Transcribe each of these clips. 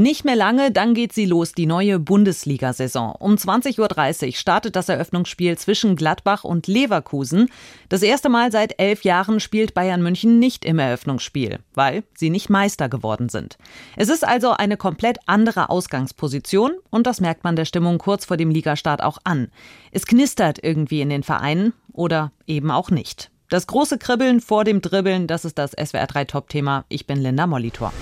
Nicht mehr lange, dann geht sie los, die neue Bundesliga-Saison. Um 20.30 Uhr startet das Eröffnungsspiel zwischen Gladbach und Leverkusen. Das erste Mal seit 11 Jahren spielt Bayern München nicht im Eröffnungsspiel, weil sie nicht Meister geworden sind. Es ist also eine komplett andere Ausgangsposition und das merkt man der Stimmung kurz vor dem Ligastart auch an. Es knistert irgendwie in den Vereinen oder eben auch nicht. Das große Kribbeln vor dem Dribbeln, das ist das SWR 3 Top-Thema. Ich bin Linda Molitor.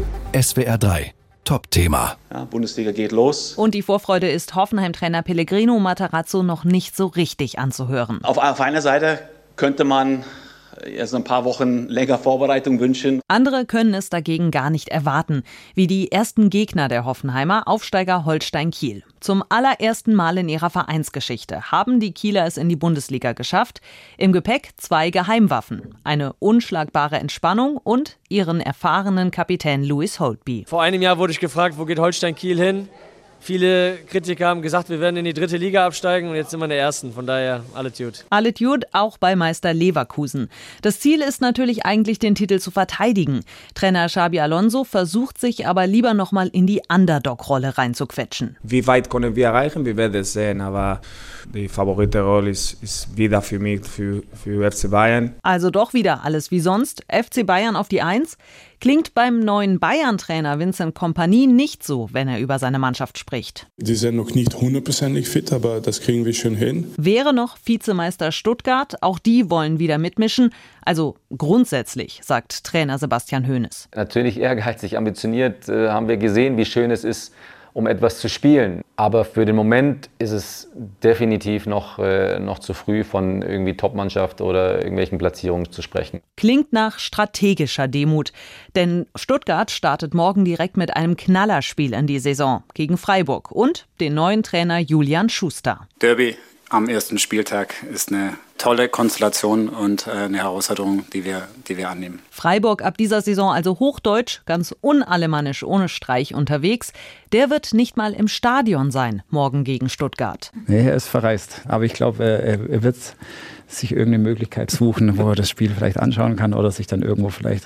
SWR 3 Top-Thema. Ja, Bundesliga geht los. Und die Vorfreude ist Hoffenheim-Trainer Pellegrino Matarazzo noch nicht so richtig anzuhören. Auf einer Seite könnte man erst ein paar Wochen länger Vorbereitung wünschen. Andere können es dagegen gar nicht erwarten, wie die ersten Gegner der Hoffenheimer, Aufsteiger Holstein Kiel. Zum allerersten Mal in ihrer Vereinsgeschichte haben die Kieler es in die Bundesliga geschafft. Im Gepäck 2 Geheimwaffen, eine unschlagbare Entspannung und ihren erfahrenen Kapitän Louis Holtby. Vor einem Jahr wurde ich gefragt, wo geht Holstein Kiel hin? Viele Kritiker haben gesagt, wir werden in die 3. Liga absteigen und jetzt sind wir in der 1. Von daher, alles gut. Alles gut, auch bei Meister Leverkusen. Das Ziel ist natürlich eigentlich, den Titel zu verteidigen. Trainer Xabi Alonso versucht sich aber lieber nochmal in die Underdog-Rolle reinzuquetschen. Wie weit können wir erreichen? Wir werden es sehen, aber die Favoritenrolle ist wieder für mich, für FC Bayern. Also doch wieder alles wie sonst. FC Bayern auf die 1. Klingt beim neuen Bayern-Trainer Vincent Kompany nicht so, wenn er über seine Mannschaft spricht. Die sind noch nicht 100% fit, aber das kriegen wir schon hin. Wäre noch Vizemeister Stuttgart, auch die wollen wieder mitmischen. Also grundsätzlich, sagt Trainer Sebastian Hoeneß. Natürlich ehrgeizig, ambitioniert, haben wir gesehen, wie schön es ist, um etwas zu spielen. Aber für den Moment ist es definitiv noch zu früh, von irgendwie Topmannschaft oder irgendwelchen Platzierungen zu sprechen. Klingt nach strategischer Demut. Denn Stuttgart startet morgen direkt mit einem Knallerspiel in die Saison gegen Freiburg und den neuen Trainer Julian Schuster. Derby am ersten Spieltag ist eine tolle Konstellation und eine Herausforderung, die wir annehmen. Freiburg ab dieser Saison also hochdeutsch, ganz unalemannisch ohne Streich unterwegs. Der wird nicht mal im Stadion sein, morgen gegen Stuttgart. Nee, er ist verreist. Aber ich glaube, er wird sich irgendeine Möglichkeit suchen, wo er das Spiel vielleicht anschauen kann oder sich dann irgendwo vielleicht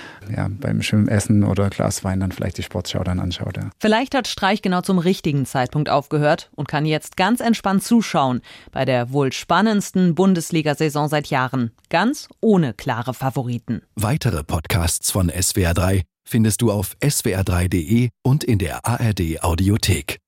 beim schönen Essen oder Glas Wein dann vielleicht die Sportschau dann anschaut. Ja. Vielleicht hat Streich genau zum richtigen Zeitpunkt aufgehört und kann jetzt ganz entspannt zuschauen bei der wohl spannendsten Bundesliga-Saison seit Jahren. Ganz ohne klare Favoriten. Weitere Podcasts von SWR 3 findest du auf swr3.de und in der ARD Audiothek.